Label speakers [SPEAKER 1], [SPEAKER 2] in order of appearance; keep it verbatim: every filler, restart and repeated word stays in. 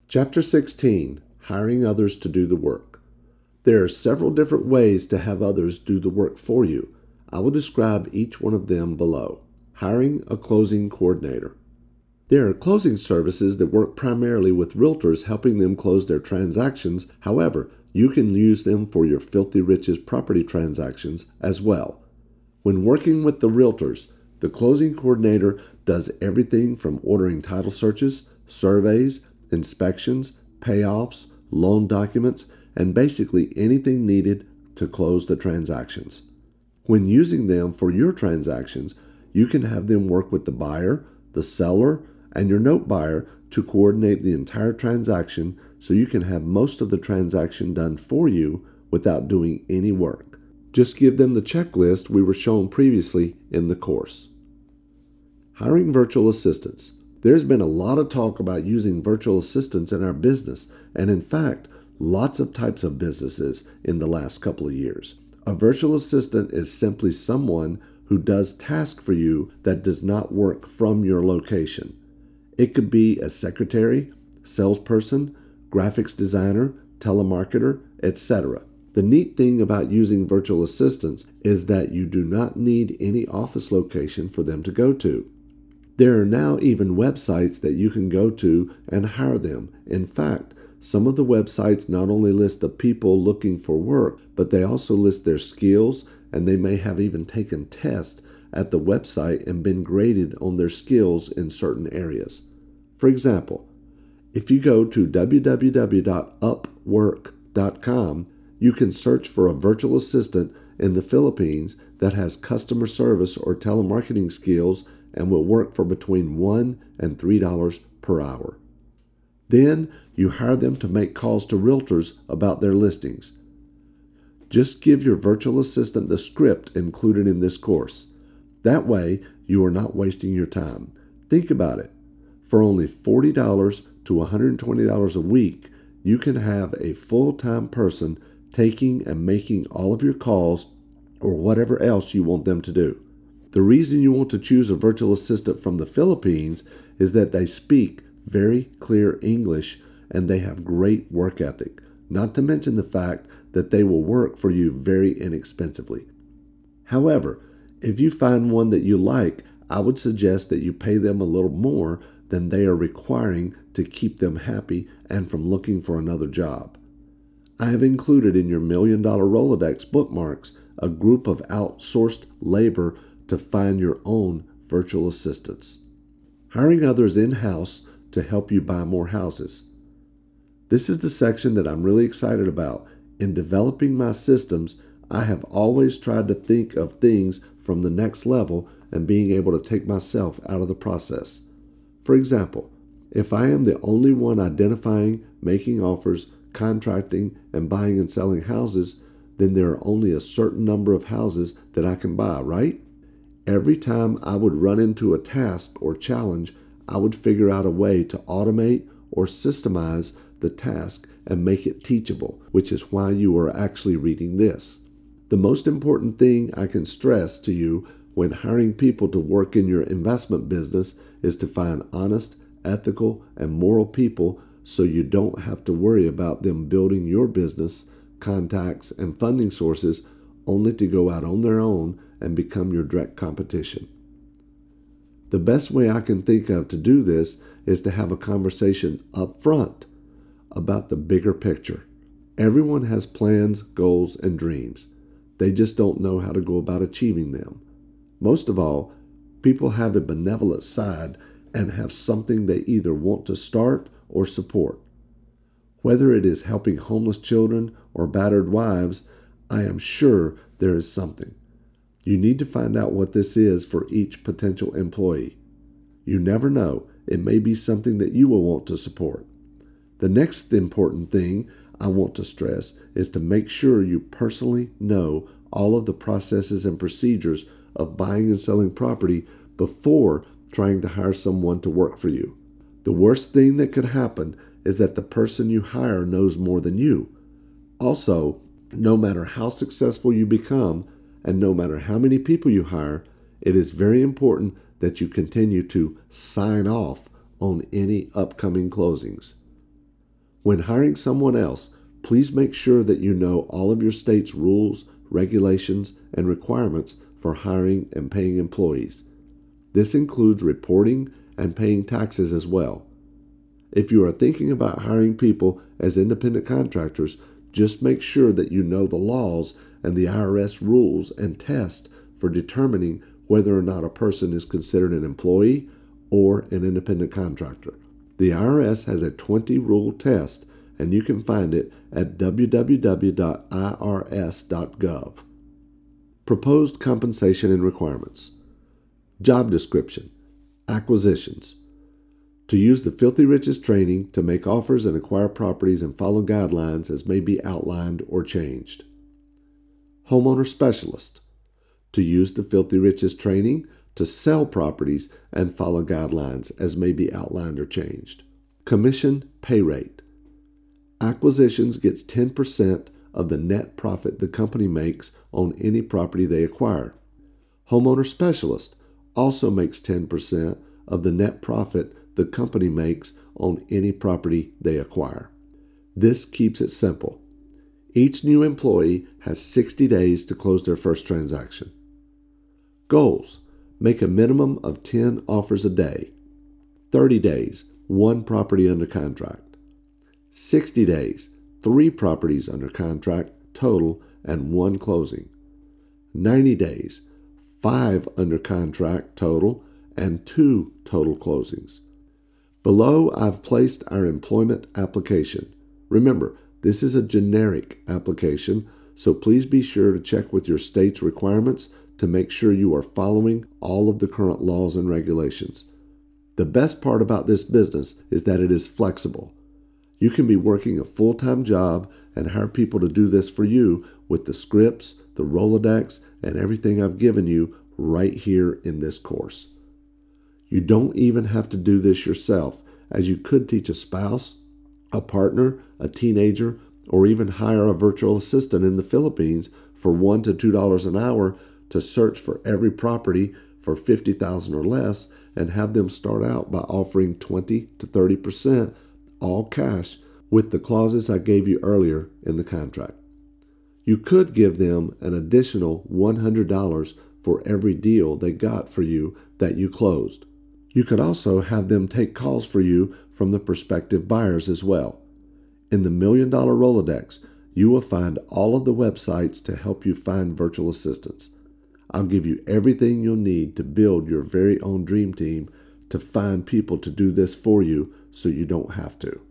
[SPEAKER 1] Chapter sixteen, Hiring Others to Do the Work. There are several different ways to have others do the work for you. I will describe each one of them below. Hiring a closing coordinator. There are closing services that work primarily with realtors helping them close their transactions. However, you can use them for your Filthy Riches property transactions as well. When working with the realtors, the closing coordinator does everything from ordering title searches, surveys, inspections, payoffs, loan documents, and basically anything needed to close the transactions. When using them for your transactions, you can have them work with the buyer, the seller, and your note buyer to coordinate the entire transaction so you can have most of the transaction done for you without doing any work. Just give them the checklist we were shown previously in the course. Hiring virtual assistants. There's been a lot of talk about using virtual assistants in our business, and in fact, lots of types of businesses in the last couple of years. A virtual assistant is simply someone who does tasks for you that does not work from your location. It could be a secretary, salesperson, graphics designer, telemarketer, et cetera. The neat thing about using virtual assistants is that you do not need any office location for them to go to. There are now even websites that you can go to and hire them. In fact, some of the websites not only list the people looking for work, but they also list their skills, and they may have even taken tests at the website and been graded on their skills in certain areas. For example, if you go to w w w dot upwork dot com, you can search for a virtual assistant in the Philippines that has customer service or telemarketing skills and will work for between one dollars and three dollars per hour. Then you hire them to make calls to realtors about their listings. Just give your virtual assistant the script included in this course. That way, you are not wasting your time. Think about it. For only forty dollars to one hundred twenty dollars a week, you can have a full-time person taking and making all of your calls or whatever else you want them to do. The reason you want to choose a virtual assistant from the Philippines is that they speak very clear English and they have great work ethic, not to mention the fact that they will work for you very inexpensively. However, if you find one that you like, I would suggest that you pay them a little more than they are requiring to keep them happy and from looking for another job. I have included in your Million Dollar Rolodex bookmarks a group of outsourced labor to find your own virtual assistants. Hiring others in-house to help you buy more houses. This is the section that I'm really excited about. In developing my systems, I have always tried to think of things from the next level and being able to take myself out of the process. For example, if I am the only one identifying, making offers, contracting, and buying and selling houses, then there are only a certain number of houses that I can buy, right? Every time I would run into a task or challenge, I would figure out a way to automate or systemize the task and make it teachable, which is why you are actually reading this. The most important thing I can stress to you when hiring people to work in your investment business is to find honest, ethical, and moral people so you don't have to worry about them building your business, contacts, and funding sources only to go out on their own and become your direct competition. The best way I can think of to do this is to have a conversation up front about the bigger picture. Everyone has plans, goals, and dreams. They just don't know how to go about achieving them. Most of all, people have a benevolent side and have something they either want to start or support. Whether it is helping homeless children or battered wives, I am sure there is something. You need to find out what this is for each potential employee. You never know, it may be something that you will want to support. The next important thing I want to stress is to make sure you personally know all of the processes and procedures of buying and selling property before trying to hire someone to work for you. The worst thing that could happen is that the person you hire knows more than you. Also, no matter how successful you become, and no matter how many people you hire, it is very important that you continue to sign off on any upcoming closings. When hiring someone else, please make sure that you know all of your state's rules, regulations, and requirements for hiring and paying employees. This includes reporting and paying taxes as well. If you are thinking about hiring people as independent contractors, just make sure that you know the laws and the I R S rules and tests for determining whether or not a person is considered an employee or an independent contractor. The I R S has a twenty rule test, and you can find it at w w w dot i r s dot gov. Proposed compensation and requirements. Job description. Acquisitions. To use the Filthy Riches training to make offers and acquire properties and follow guidelines as may be outlined or changed. Homeowner specialist. To use the Filthy Riches training to sell properties and follow guidelines as may be outlined or changed. Commission pay rate. Acquisitions gets ten percent of the net profit the company makes on any property they acquire. Homeowner specialist also makes ten percent of the net profit the company makes on any property they acquire. This keeps it simple. Each new employee has sixty days to close their first transaction. Goals. Make a minimum of ten offers a day. thirty days, one property under contract. sixty days, three properties under contract total and one closing. ninety days, five under contract total and two total closings. Below, I've placed our employment application. Remember, this is a generic application, so please be sure to check with your state's requirements to make sure you are following all of the current laws and regulations. The best part about this business is that it is flexible. You can be working a full-time job and hire people to do this for you with the scripts, the Rolodex, and everything I've given you right here in this course. You don't even have to do this yourself, as you could teach a spouse, a partner, a teenager, or even hire a virtual assistant in the Philippines for one to two dollars an hour to search for every property for fifty thousand dollars or less and have them start out by offering twenty to thirty percent all cash with the clauses I gave you earlier in the contract. You could give them an additional one hundred dollars for every deal they got for you that you closed. You could also have them take calls for you from the prospective buyers as well. In the Million Dollar Rolodex, you will find all of the websites to help you find virtual assistants. I'll give you everything you'll need to build your very own dream team to find people to do this for you so you don't have to.